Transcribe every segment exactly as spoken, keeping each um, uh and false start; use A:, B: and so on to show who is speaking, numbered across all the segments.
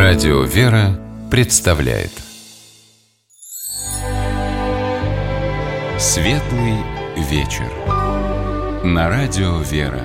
A: Радио «Вера» представляет Светлый вечер на Радио «Вера».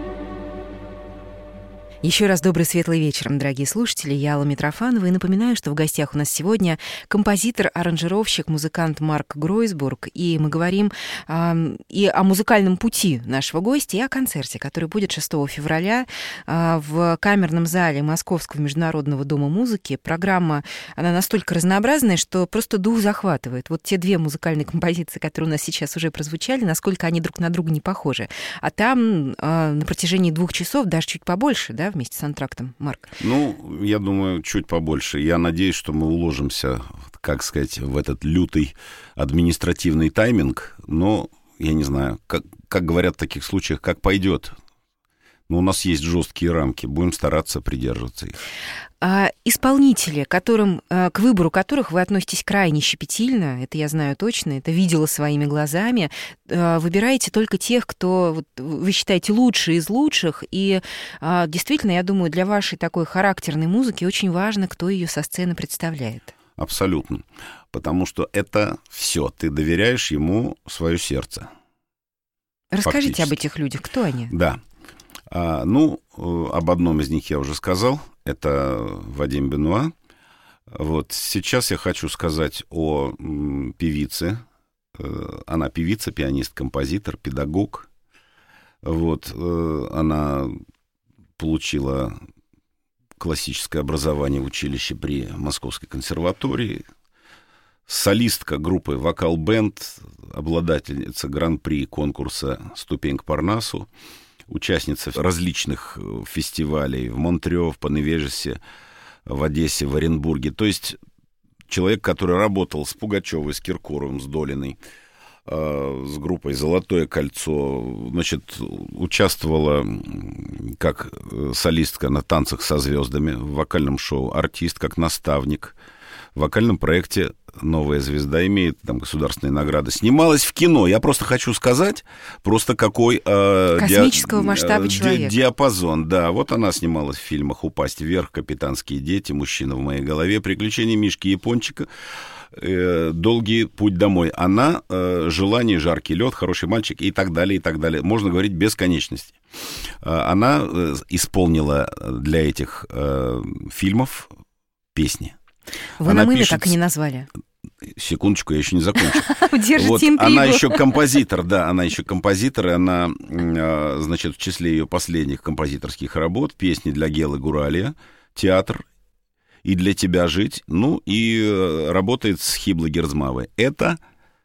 B: Еще раз добрый светлый вечер, дорогие слушатели. Я Алла Митрофанова и напоминаю, что в гостях у нас сегодня композитор, аранжировщик, музыкант Марк Гройсбург. И мы говорим э, и о музыкальном пути нашего гостя, и о концерте, который будет шестого февраля э, в камерном зале Московского международного дома музыки. Программа, она настолько разнообразная, что просто дух захватывает. Вот те две музыкальные композиции, которые у нас сейчас уже прозвучали, насколько они друг на друга не похожи. А там э, на протяжении двух часов, даже чуть побольше, да, вместе с антрактом, Марк?
C: Ну, я думаю, чуть побольше. Я надеюсь, что мы уложимся, как сказать, в этот лютый административный тайминг, но, я не знаю, как, как говорят в таких случаях, как пойдет. Но у нас есть жесткие рамки, будем стараться придерживаться их.
B: А исполнители, которым, к выбору которых вы относитесь крайне щепетильно, это я знаю точно, это видела своими глазами, выбираете только тех, кто вот, вы считаете лучшие из лучших, и действительно, я думаю, для вашей такой характерной музыки очень важно, кто ее со сцены представляет.
C: Абсолютно, потому что это все, ты доверяешь ему свое сердце.
B: Расскажите об этих людях, кто они?
C: Да. А, ну, об одном из них я уже сказал, это Вадим Бенуа. Вот сейчас я хочу сказать о м, певице. Она певица, пианист, композитор, педагог. Вот, она получила классическое образование в училище при Московской консерватории. Солистка группы «Вокал-бенд», обладательница гран-при конкурса «Ступень к Парнасу», участница различных фестивалей в Монтрео, в Паневежесе, в Одессе, в Оренбурге. То есть человек, который работал с Пугачевой, с Киркоровым, с Долиной, э, с группой «Золотое кольцо», значит, участвовала как солистка на «Танцах со звездами», в вокальном шоу «Артист», как наставник, в вокальном проекте «Новая звезда», имеет там государственные награды. Снималась в кино. Я просто хочу сказать, просто какой... Э,
B: космического
C: ди,
B: масштаба
C: э,
B: человека.
C: Ди, диапазон, да. Вот она снималась в фильмах «Упасть вверх», «Капитанские дети», «Мужчина в моей голове», «Приключения Мишки Япончика», э, «Долгий путь домой». Она э, «Желание», «Жаркий лед», «Хороший мальчик» и так далее, и так далее. Можно говорить бесконечности. Э, она э, исполнила для этих э, фильмов песни.
B: Вы
C: она
B: нам имя
C: пишет...
B: так и не назвали.
C: Секундочку, я еще не закончил.
B: Держите
C: вот,
B: интригу.
C: она еще композитор, да, она еще композитор, и она, значит, в числе ее последних композиторских работ песни для Гелы Гуралия, театр и «Для тебя жить», ну и работает с Хиблой Герзмавой. Это,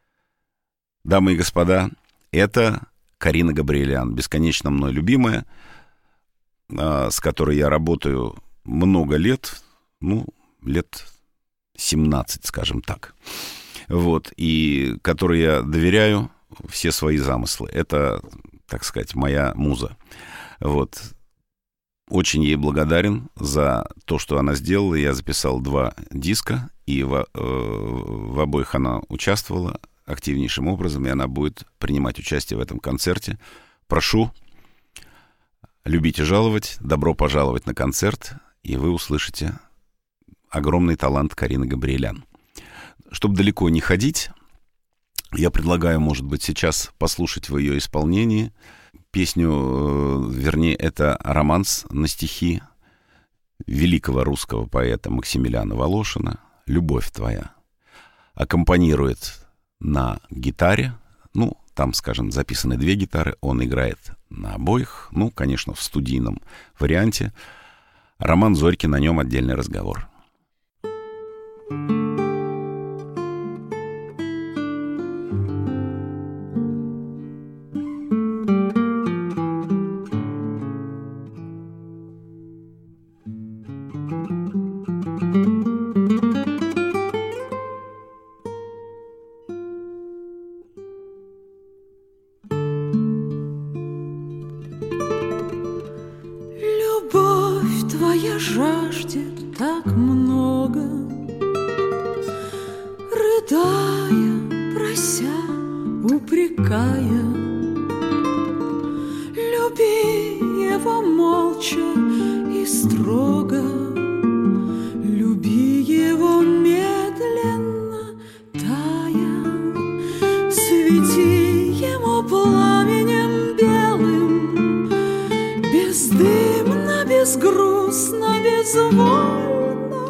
C: дамы и господа, это Карина Габриэлян, бесконечно мной любимая, с которой я работаю много лет, ну, лет семнадцать, скажем так. Вот, и которой я доверяю все свои замыслы. Это, так сказать, моя муза. Вот. Очень ей благодарен за то, что она сделала. Я записал два диска, и в, э, в обоих она участвовала активнейшим образом, и она будет принимать участие в этом концерте. Прошу, любите жаловать, добро пожаловать на концерт, и вы услышите огромный талант Карины Габриэлян. Чтобы далеко не ходить, я предлагаю, может быть, сейчас послушать в ее исполнении песню, вернее, это романс на стихи великого русского поэта Максимилиана Волошина «Любовь твоя». Аккомпанирует на гитаре, ну, там, скажем, записаны две гитары, он играет на обоих, ну, конечно, в студийном варианте. Роман Зорькин, о нем отдельный разговор.
D: Любовь твоя жаждет так много, рыдая, прося, упрекая. Люби его молча и строго, бездымно, безгрустно, безвольно.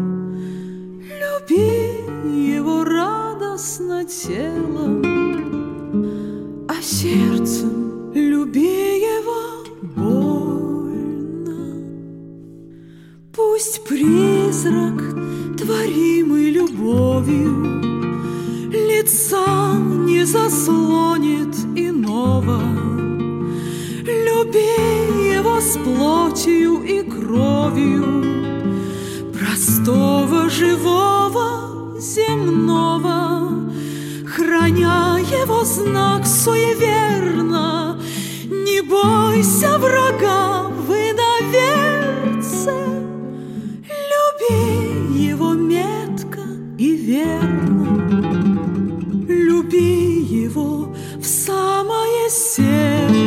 D: Люби его радостно телом, а сердцем люби его больно. Пусть призрак, творимый любовью, лица не заслонит иного. Люби его с плотью и кровью простого, живого, земного, храня его знак суеверно. Не бойся врага в иноверце, люби его метко и верно, люби его в самое сердце.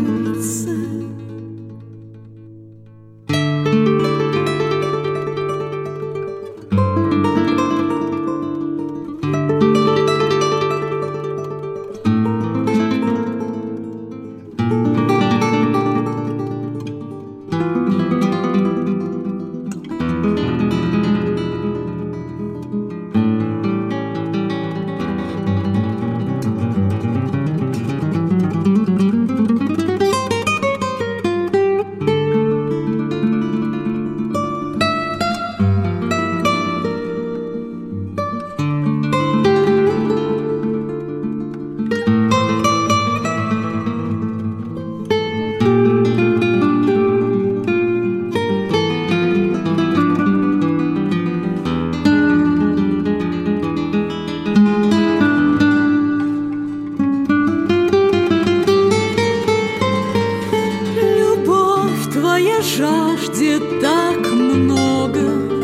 D: Жаждет так много,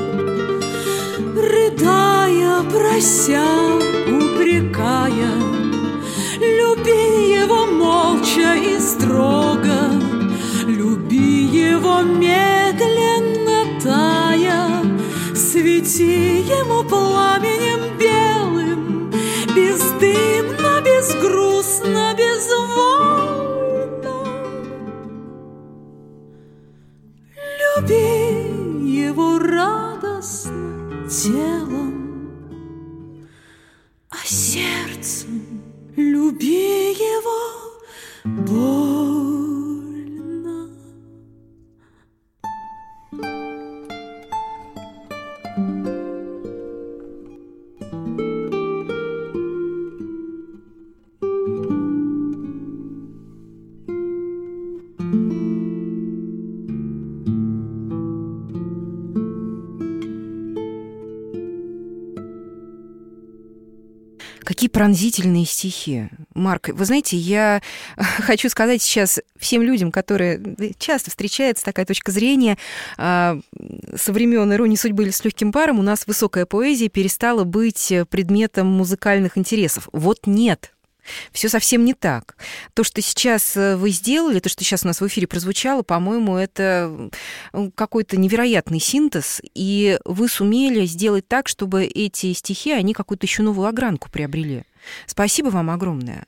D: рыдая, прося, упрекая. Люби его молча и строго, люби его медленно тая. Свети ему пламенем белым, бездымно, безгрустно, безвольно. Люби его радостно телом, а сердцем люби его больно.
B: Какие пронзительные стихи. Марк, вы знаете, я хочу сказать сейчас всем людям, которые часто встречается такая точка зрения, со времен «Иронии судьбы» или «С легким паром» у нас высокая поэзия перестала быть предметом музыкальных интересов. Вот нет. Все совсем не так. То, что сейчас вы сделали, то, что сейчас у нас в эфире прозвучало, по-моему, это какой-то невероятный синтез, и вы сумели сделать так, чтобы эти стихи, они какую-то еще новую огранку приобрели. Спасибо вам огромное.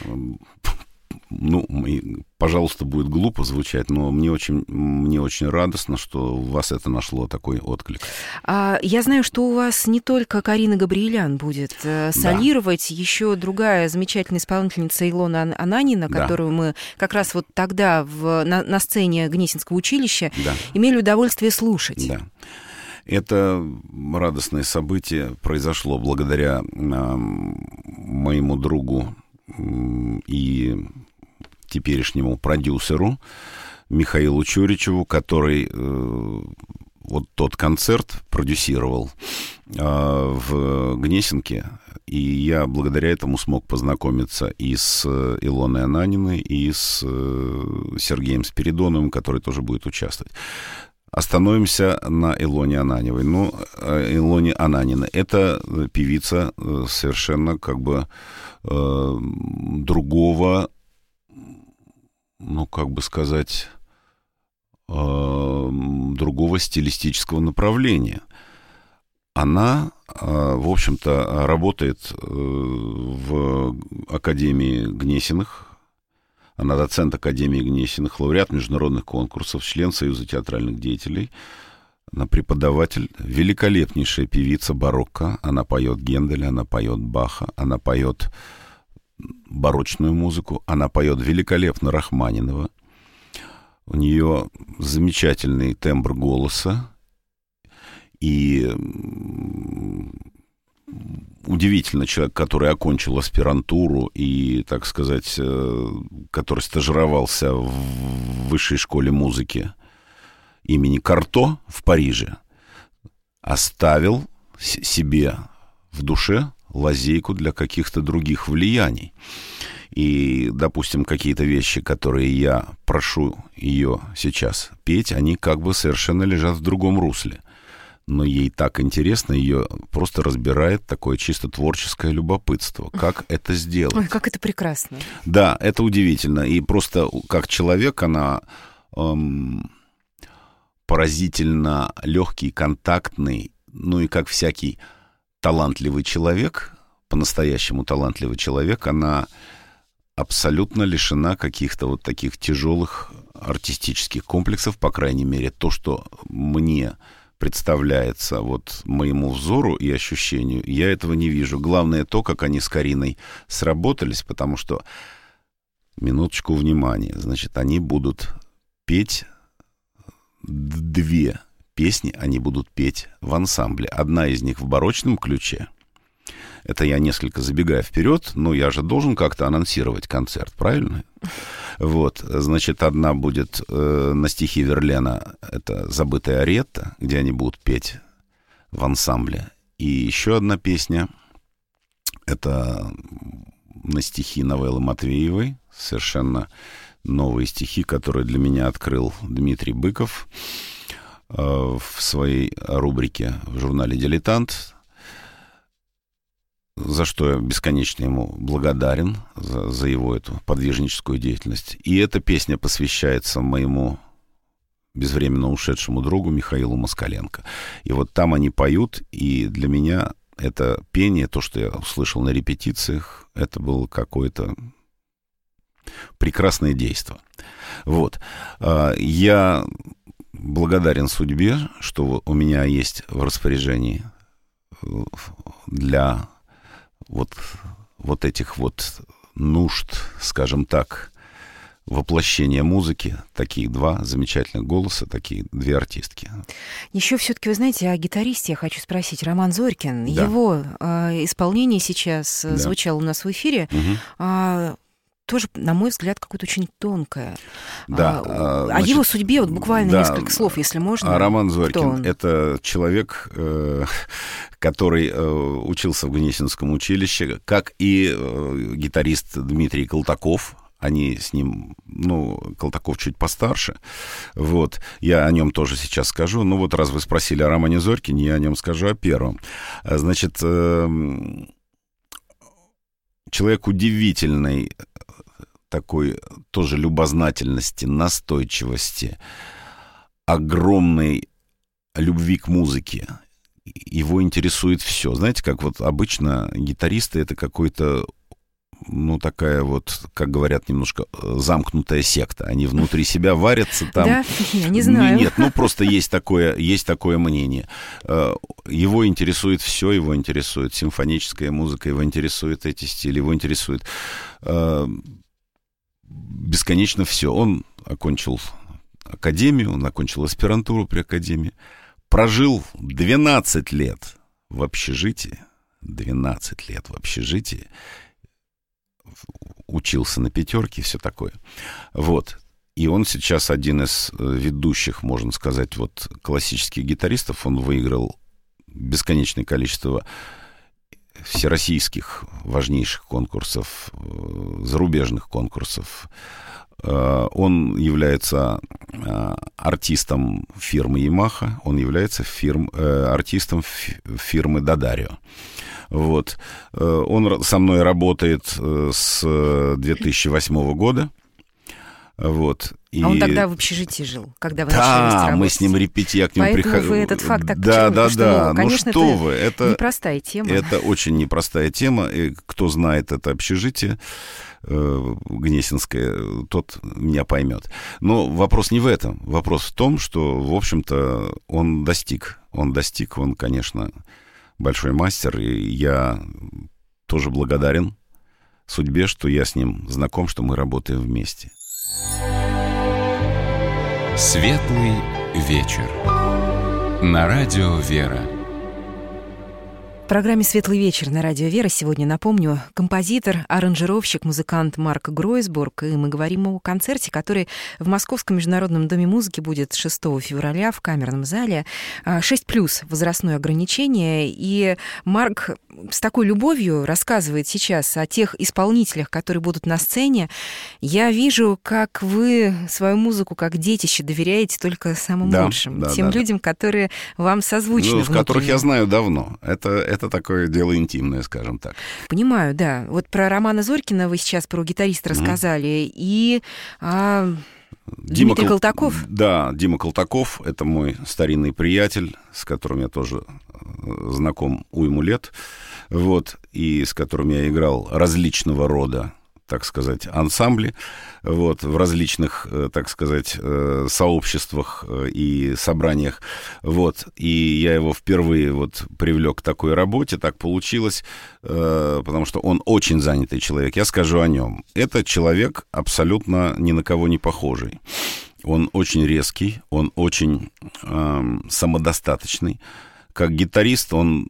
C: Ну, пожалуйста, будет глупо звучать, но мне очень, мне очень радостно, что у вас это нашло такой отклик.
B: А, я знаю, что у вас не только Карина Габриэлян будет солировать, да. Еще другая замечательная исполнительница Илона Ананина, да. Которую мы как раз вот тогда в, на, на сцене Гнесинского училища да. имели удовольствие слушать.
C: Да. Это радостное событие произошло благодаря э, моему другу и теперешнему продюсеру Михаилу Чуричеву, который э, вот тот концерт продюсировал э, в Гнесинке, и я благодаря этому смог познакомиться и с Илоной Ананиной, и с э, Сергеем Спиридоновым, который тоже будет участвовать. Остановимся на Илоне Ананевой. Ну, Илоне Ананиной. Это певица совершенно как бы э, другого, ну, как бы сказать, э, другого стилистического направления. Она, э, в общем-то, работает э, в Академии Гнесиных. Она доцент Академии Гнесиных, лауреат международных конкурсов, член Союза театральных деятелей. Она преподаватель, великолепнейшая певица барокко. Она поет Генделя, она поет Баха, она поет барочную музыку, она поет великолепно Рахманинова. У нее замечательный тембр голоса и удивительно человек, который окончил аспирантуру и, так сказать, который стажировался в высшей школе музыки имени Карто в Париже, оставил себе в душе лазейку для каких-то других влияний. И, допустим, какие-то вещи, которые я прошу ее сейчас петь, они как бы совершенно лежат в другом русле. Но ей так интересно, ее просто разбирает такое чисто творческое любопытство. Как это сделать?
B: Ой, как это прекрасно.
C: Да, это удивительно. И просто как человек она эм, поразительно легкий, контактный, ну и как всякий талантливый человек, по-настоящему талантливый человек, она абсолютно лишена каких-то вот таких тяжелых артистических комплексов, по крайней мере, то, что мне представляется вот моему взору и ощущению, я этого не вижу. Главное то, как они с Кариной сработались, потому что, минуточку внимания, значит, они будут петь две песни, они будут петь в ансамбле. Одна из них в барочном ключе. Это я несколько забегаю вперед, но я же должен как-то анонсировать концерт, правильно? Вот, значит, одна будет э, на стихи Верлена, это «Забытая Аретта», где они будут петь в ансамбле. И еще одна песня, это на стихи новеллы Матвеевой, совершенно новые стихи, которые для меня открыл Дмитрий Быков э, в своей рубрике в журнале «Дилетант», за что я бесконечно ему благодарен, за, за его эту подвижническую деятельность. И эта песня посвящается моему безвременно ушедшему другу Михаилу Москаленко. И вот там они поют, и для меня это пение, то, что я услышал на репетициях, это было какое-то прекрасное действо. Вот. Я благодарен судьбе, что у меня есть в распоряжении для вот, вот этих вот нужд, скажем так, воплощения музыки, такие два замечательных голоса, такие две артистки.
B: Еще все-таки, вы знаете, о гитаристе я хочу спросить. Роман Зорькин,
C: да.
B: его э, исполнение сейчас
C: да.
B: звучало у нас в эфире, угу. а, тоже, на мой взгляд, какое-то очень тонкое.
C: Да,
B: а,
C: значит,
B: о его судьбе вот буквально
C: да,
B: несколько слов, если можно.
C: А Роман Зорькин — это человек, э, который э, учился в Гнесинском училище, как и э, гитарист Дмитрий Колтаков. Они с ним, ну, Колтаков чуть постарше. Вот. Я о нем тоже сейчас скажу. Ну, вот раз вы спросили о Романе Зорькине, я о нем скажу о первом. Значит, э, человек удивительной такой тоже любознательности, настойчивости, огромной любви к музыке. Его интересует все. Знаете, как вот обычно гитаристы — это какой-то, ну, такая вот, как говорят, немножко замкнутая секта. Они внутри себя варятся там.
B: Да, я не знаю.
C: Нет, ну, просто есть такое, есть такое мнение. Его интересует все, его интересует симфоническая музыка, его интересуют эти стили, его интересует бесконечно все. Он окончил академию, он окончил аспирантуру при академии, прожил двенадцать лет в общежитии, двенадцать лет в общежитии, учился на пятерке, все такое. Вот. И он сейчас один из ведущих, можно сказать, вот классических гитаристов. Он выиграл бесконечное количество всероссийских важнейших конкурсов, зарубежных конкурсов. Он является артистом фирмы Yamaha, он является фирм, артистом фирмы D'Addario. Вот. Он со мной работает с две тысячи восьмого года. Вот. И...
B: А он тогда в общежитии жил, когда вы
C: да,
B: начали вместе работать.
C: Мы с ним репетировали, я к нему приходил.
B: Поэтому вы этот факт так
C: да,
B: почему?
C: да,
B: Что,
C: да.
B: ну, конечно,
C: ну что
B: это
C: вы, это
B: непростая тема.
C: Это очень непростая тема. И кто знает это общежитие э, Гнесинское, тот меня поймет. Но вопрос не в этом. Вопрос в том, что, в общем-то, он достиг. Он достиг, он, конечно, большой мастер, и я тоже благодарен судьбе, что я с ним знаком, что мы работаем вместе.
A: Светлый вечер. На радио «Вера».
B: В программе «Светлый вечер» на радио «Вера» сегодня, напомню, композитор, аранжировщик, музыкант Марк Гройсбург. И мы говорим о концерте, который в Московском международном доме музыки будет шестого февраля в камерном зале. шесть плюс возрастное ограничение. И Марк с такой любовью рассказывает сейчас о тех исполнителях, которые будут на сцене. Я вижу, как вы свою музыку как детище доверяете только самым
C: да,
B: лучшим.
C: Да,
B: тем
C: да,
B: людям, которые вам созвучны.
C: Ну, в которых я знаю давно. Это, это такое дело интимное, скажем так.
B: Понимаю, да. Вот про Романа Зорькина вы сейчас, про гитариста mm-hmm. рассказали. И а,
C: Дима
B: Дмитрий
C: Кол...
B: Колтаков.
C: Да, Дима Колтаков. Это мой старинный приятель, с которым я тоже знаком уйму лет. Вот, и с которым я играл различного рода, так сказать, ансамбли, вот, в различных, так сказать, сообществах и собраниях, вот, и я его впервые вот привлек к такой работе, так получилось, потому что он очень занятый человек, я скажу о нем. Это человек абсолютно ни на кого не похожий. Он очень резкий, он очень э, самодостаточный. Как гитарист он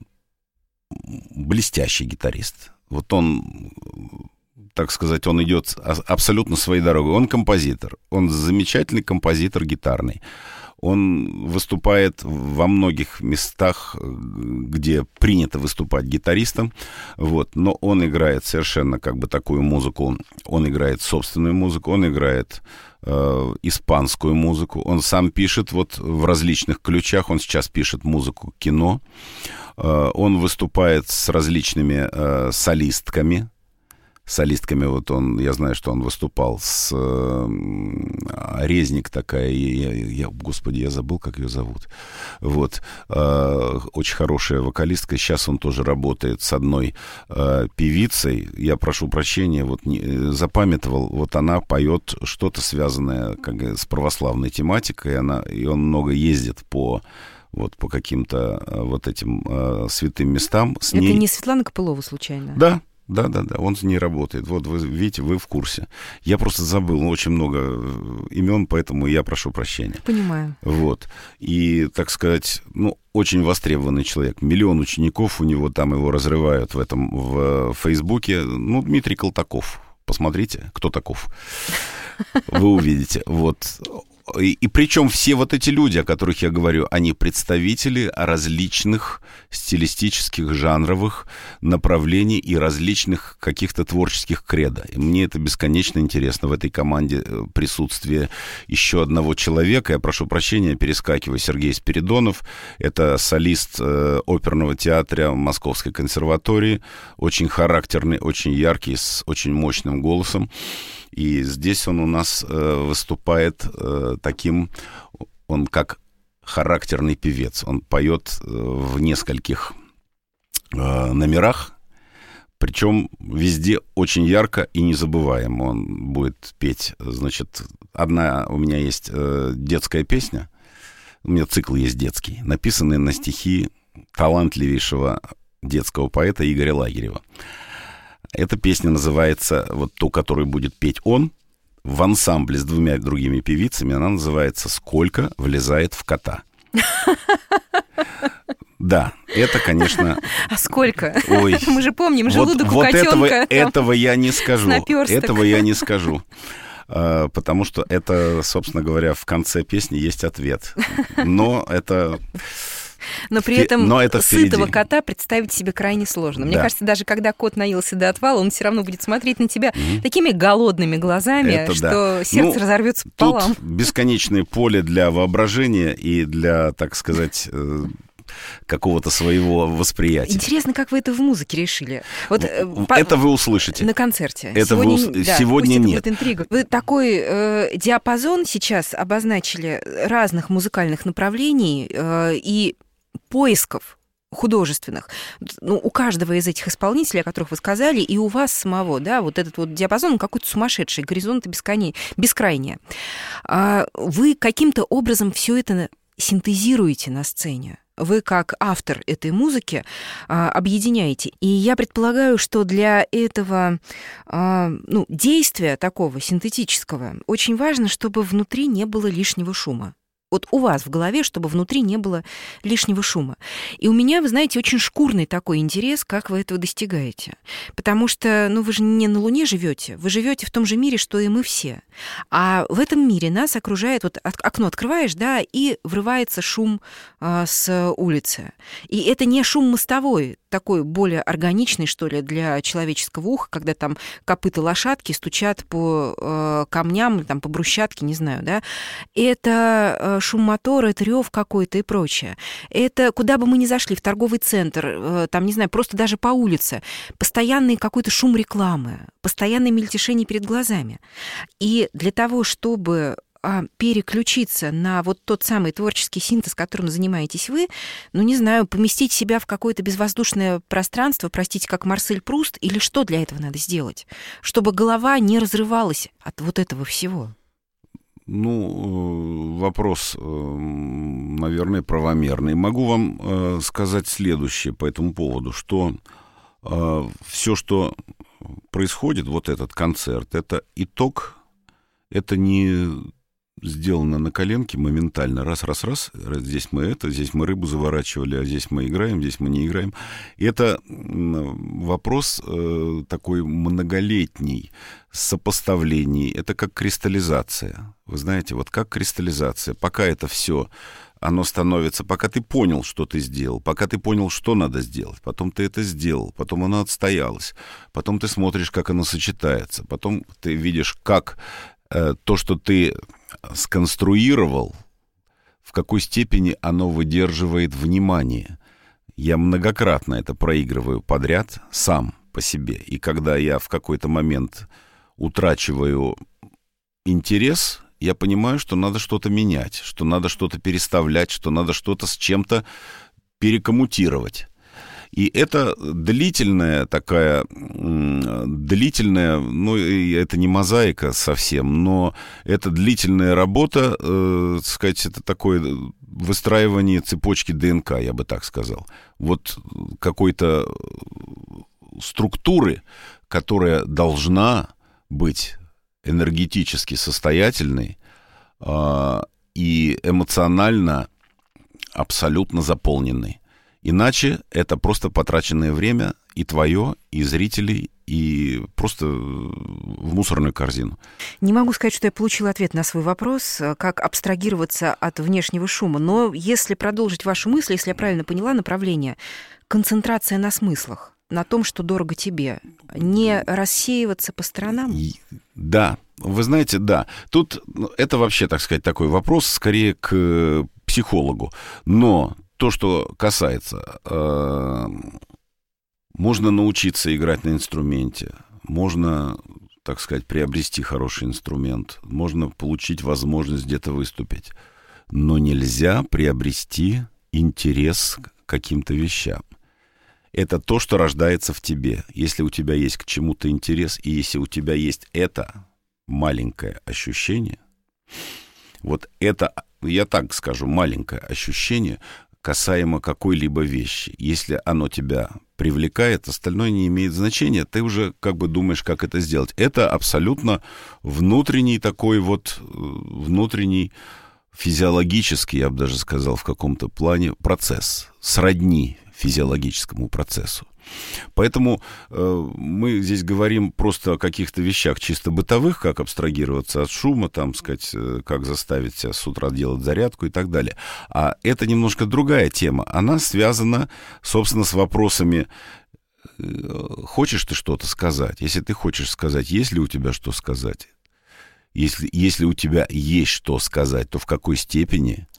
C: блестящий гитарист. Вот он, так сказать, он идет абсолютно своей дорогой. Он композитор. Он замечательный композитор гитарный. Он выступает во многих местах, где принято выступать гитаристом. Вот. Но он играет совершенно как бы такую музыку. Он играет собственную музыку. Он играет э, испанскую музыку. Он сам пишет вот в различных ключах. Он сейчас пишет музыку кино. Он выступает с различными э, солистками. Солистками, вот он, я знаю, что он выступал с э, Резник такая, я, я, господи, я забыл, как ее зовут. Вот, э, очень хорошая вокалистка. Сейчас он тоже работает с одной э, певицей. Я прошу прощения, вот не, запамятовал, вот она поет что-то связанное как, с православной тематикой, она, и он много ездит по вот по каким-то вот этим э, святым местам. С
B: Это
C: ней...
B: не Светлана Копылова, случайно?
C: Да, да, да, да, он с ней работает. Вот вы видите, вы в курсе. Я просто забыл, ну, очень много имен, поэтому я прошу прощения.
B: Понимаю.
C: Вот. И, так сказать, ну, очень востребованный человек. Миллион учеников у него, там его разрывают в этом, в Фейсбуке. Ну, Дмитрий Колтаков. Посмотрите, кто таков. Вы увидите. Вот. И, и причем все вот эти люди, о которых я говорю, они представители различных стилистических, жанровых направлений и различных каких-то творческих кредо. И мне это бесконечно интересно. В этой команде присутствие еще одного человека. Я прошу прощения, перескакиваю. Сергей Спиридонов. Это солист э, оперного театра Московской консерватории. Очень характерный, очень яркий, с очень мощным голосом. И здесь он у нас э, выступает э, таким, он как характерный певец. Он поет э, в нескольких э, номерах, причем везде очень ярко и незабываемо. Он будет петь, значит, одна у меня есть э, детская песня, у меня цикл есть детский, написанный на стихи талантливейшего детского поэта Игоря Лагерева. Эта песня называется, вот ту, которую будет петь он, в ансамбле с двумя другими певицами, она называется «Сколько влезает в кота». Да, это, конечно...
B: А сколько?
C: Ой,
B: мы же помним, желудок
C: вот,
B: у котенка.
C: Вот этого, этого я не скажу.
B: Наперсток.
C: Этого я не скажу. Потому что это, собственно говоря, в конце песни есть ответ. Но это...
B: Но при этом
C: Но это
B: сытого кота представить себе крайне сложно. Мне да. кажется, даже когда кот наелся до отвала, он все равно будет смотреть на тебя mm-hmm. такими голодными глазами, это что да. сердце ну, разорвется пополам.
C: Тут бесконечное поле для воображения и для, так сказать, какого-то своего восприятия.
B: Интересно, как вы это в музыке решили? Вот,
C: это вы услышите.
B: На концерте.
C: Это сегодня, вы, да, сегодня нет.
B: Это будет интрига. Вы такой э, диапазон сейчас обозначили разных музыкальных направлений э, и поисков художественных. Ну, у каждого из этих исполнителей, о которых вы сказали, и у вас самого, да, вот этот вот диапазон какой-то сумасшедший, горизонты бесконечные, бескрайние. А вы каким-то образом все это синтезируете на сцене. Вы, как автор этой музыки, объединяете. И я предполагаю, что для этого ну, действия такого синтетического очень важно, чтобы внутри не было лишнего шума. Вот у вас в голове, чтобы внутри не было лишнего шума. И у меня, вы знаете, очень шкурный такой интерес, как вы этого достигаете. Потому что, ну, вы же не на Луне живете, вы живете в том же мире, что и мы все. А в этом мире нас окружает, вот окно открываешь, да, и врывается шум а, с улицы. И это не шум мостовой, такой более органичный, что ли, для человеческого уха, когда там копыта лошадки стучат по э, камням, там, по брусчатке, не знаю, да. Это э, шум мотора, это рев какой-то и прочее. Это куда бы мы ни зашли, в торговый центр, э, там, не знаю, просто даже по улице, постоянный какой-то шум рекламы, постоянное мельтешение перед глазами. И для того, чтобы переключиться на вот тот самый творческий синтез, которым занимаетесь вы, ну, не знаю, поместить себя в какое-то безвоздушное пространство, простите, как Марсель Пруст, или что для этого надо сделать, чтобы голова не разрывалась от вот этого всего?
C: Ну, вопрос, наверное, правомерный. Могу вам сказать следующее по этому поводу, что все, что происходит, вот этот концерт, это итог, это не сделано на коленке моментально, раз-раз-раз, здесь мы это, здесь мы рыбу заворачивали, а здесь мы играем, здесь мы не играем. И это вопрос э, такой многолетний, сопоставлений, это как кристаллизация. Вы знаете, вот как кристаллизация, пока это все, оно становится, пока ты понял, что ты сделал, пока ты понял, что надо сделать, потом ты это сделал, потом оно отстоялось, потом ты смотришь, как оно сочетается, потом ты видишь, как э, то, что ты сконструировал, в какой степени оно выдерживает внимание. Я многократно это проигрываю подряд сам по себе. И когда я в какой-то момент утрачиваю интерес, я понимаю, что надо что-то менять, что надо что-то переставлять, что надо что-то с чем-то перекоммутировать. И это длительная такая, длительная, ну, это не мозаика совсем, но это длительная работа, э, так сказать, это такое выстраивание цепочки ДНК, я бы так сказал. Вот какой-то структуры, которая должна быть энергетически состоятельной э, и эмоционально абсолютно заполненной. Иначе это просто потраченное время и твое, и зрителей, и просто в мусорную корзину.
B: Не могу сказать, что я получила ответ на свой вопрос, как абстрагироваться от внешнего шума, но если продолжить вашу мысль, если я правильно поняла направление, концентрация на смыслах, на том, что дорого тебе, не рассеиваться по сторонам?
C: Да, вы знаете, да. Тут это вообще, так сказать, такой вопрос скорее к психологу, но то, что касается, э, можно научиться играть на инструменте, можно, так сказать, приобрести хороший инструмент, можно получить возможность где-то выступить, но нельзя приобрести интерес к каким-то вещам. Это то, что рождается в тебе. Если у тебя есть к чему-то интерес, и если у тебя есть это маленькое ощущение, вот это, я так скажу, маленькое ощущение касаемо какой-либо вещи. Если оно тебя привлекает, остальное не имеет значения, ты уже как бы думаешь, как это сделать. Это абсолютно внутренний такой вот, внутренний физиологический, я бы даже сказал, в каком-то плане процесс, сродни физиологическому процессу. Поэтому э, мы здесь говорим просто о каких-то вещах чисто бытовых, как абстрагироваться от шума, там, сказать, э, как заставить себя с утра делать зарядку и так далее. А это немножко другая тема. Она связана, собственно, с вопросами: э, хочешь ты что-то сказать? Если ты хочешь сказать, есть ли у тебя что сказать? Если, если у тебя есть что сказать, то в какой степени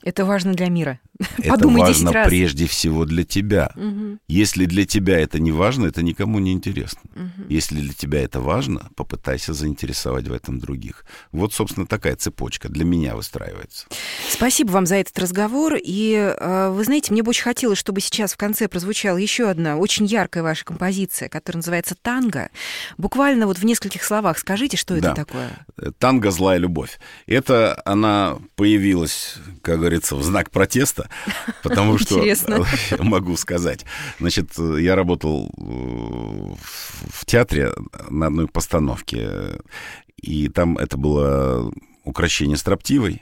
B: Это важно для мира.
C: Это
B: Подумай
C: важно
B: десять раз.
C: прежде всего для тебя.
B: Угу.
C: Если для тебя это не важно, это никому не интересно.
B: Угу.
C: Если для тебя это важно, попытайся заинтересовать в этом других. Вот, собственно, такая цепочка для меня выстраивается.
B: Спасибо вам за этот разговор. И, э, вы знаете, мне бы очень хотелось, чтобы сейчас в конце прозвучала еще одна очень яркая ваша композиция, которая называется «Танго». Буквально вот в нескольких словах скажите, что
C: Да.
B: это такое?
C: «Танго. Злая любовь». Это она появилась, как говорится, в знак протеста, потому что, могу сказать, значит, я работал в театре на одной постановке, и там это было «Укрощение строптивой».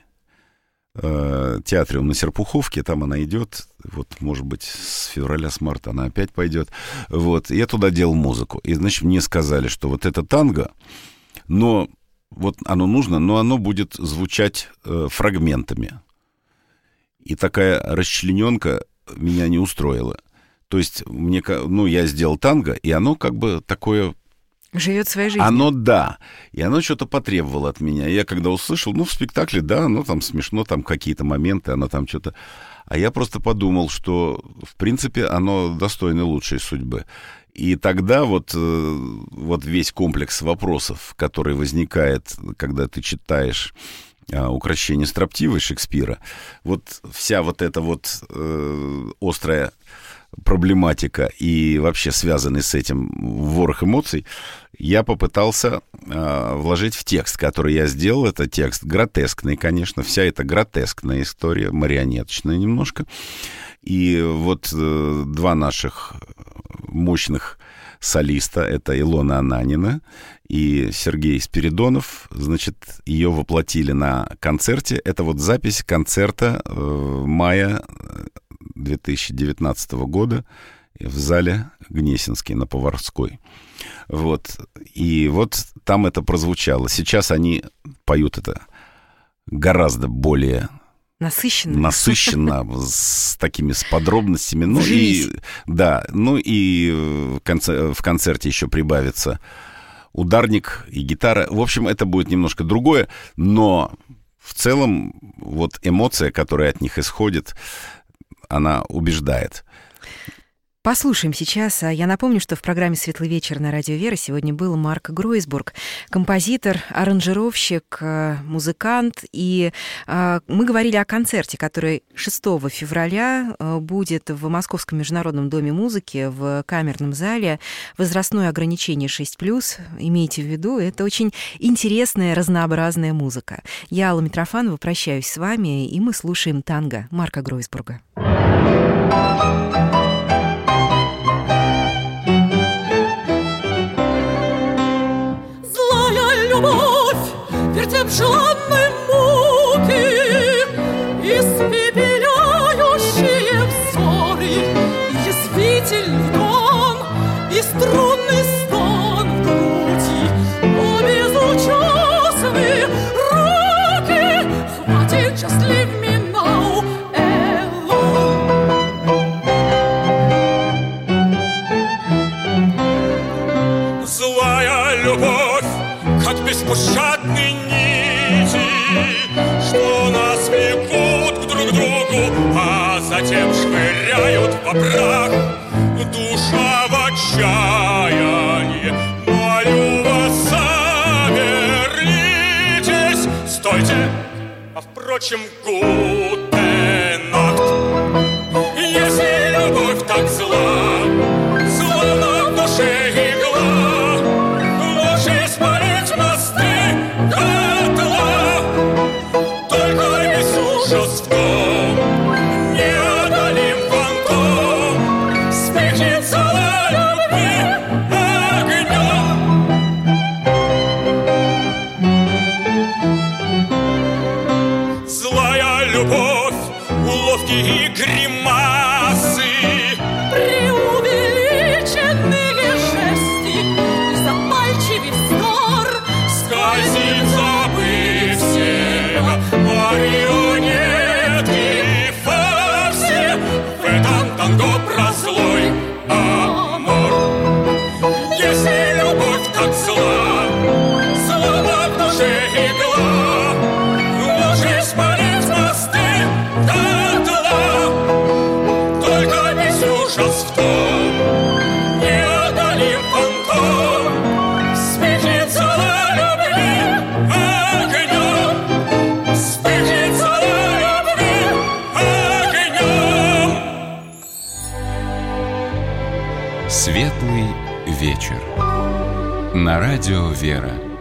C: Театре на Серпуховке, там она идет, вот, может быть, с февраля, с марта она опять пойдет. Вот, и я туда делал музыку. И, значит, мне сказали, что вот это танго, но вот оно нужно, но оно будет звучать э, фрагментами. И такая расчлененка меня не устроила. То есть, мне, ну, я сделал танго, и оно как бы такое...
B: Живет своей жизнью.
C: Оно, да. И оно что-то потребовало от меня. Я когда услышал, ну, в спектакле, да, оно там смешно, там какие-то моменты, оно там что-то... А я просто подумал, что, в принципе, оно достойно лучшей судьбы. И тогда вот, вот весь комплекс вопросов, который возникает, когда ты читаешь «Укрощение строптивой» Шекспира, вот вся вот эта вот э, острая проблематика и вообще связанный с этим ворох эмоций, я попытался э, вложить в текст, который я сделал. Это текст гротескный, конечно, вся эта гротескная история, марионеточная немножко. И вот э, два наших мощных солиста, это Илона Ананина и Сергей Спиридонов, значит, ее воплотили на концерте. Это вот запись концерта э, мая две тысячи девятнадцатого года в зале Гнесинский на Поварской. Вот. И вот там это прозвучало. Сейчас они поют это гораздо более
B: насыщенно,
C: насыщенно с такими с подробностями. Ну и, да, ну и в, конце, в концерте еще прибавится ударник и гитара. В общем, это будет немножко другое, но в целом вот эмоция, которая от них исходит, она убеждает.
B: Послушаем сейчас. Я напомню, что в программе «Светлый вечер» на Радио Вера сегодня был Марк Гройсбург, композитор, аранжировщик, музыкант. И мы говорили о концерте, который шестого февраля будет в Московском международном доме музыки в камерном зале. Возрастное ограничение шесть плюс. Имейте в виду, это очень интересная, разнообразная музыка. Я, Алла Митрофанова, прощаюсь с вами, и мы слушаем «Танго» Марка Гройсбурга.
D: Вертеп желанной муки, испепеляющие взоры, язвительный тон и струнный стон в груди, о безучастные руки, хватит счастлив минау эллон. Злая любовь, как беспощадный нити, что нас влекут к друг другу, а затем швыряют во прах. Душа в отчаянии, молю вас, замерлитесь, стойте, а впрочем, гутен нахт. Если любовь так зла, словно в душе игла, лучше спалить мосты дотла. Только весь ужас в том, неодолим фантом, вспыхнет зала любви огнем. Злая любовь, уловки и гримасы, преувеличенные жесты и запальчивый вздор, скользит забытье марионетки и фарсы в этом танго про злой амор. Если любовь так зла, словно в душе игла, лучше спалить мосты.
E: голос в том, неодолим фантом, вспыхнется любви огнем, вспыхнется любви огнем.
A: Светлый вечер. На радио «Вера».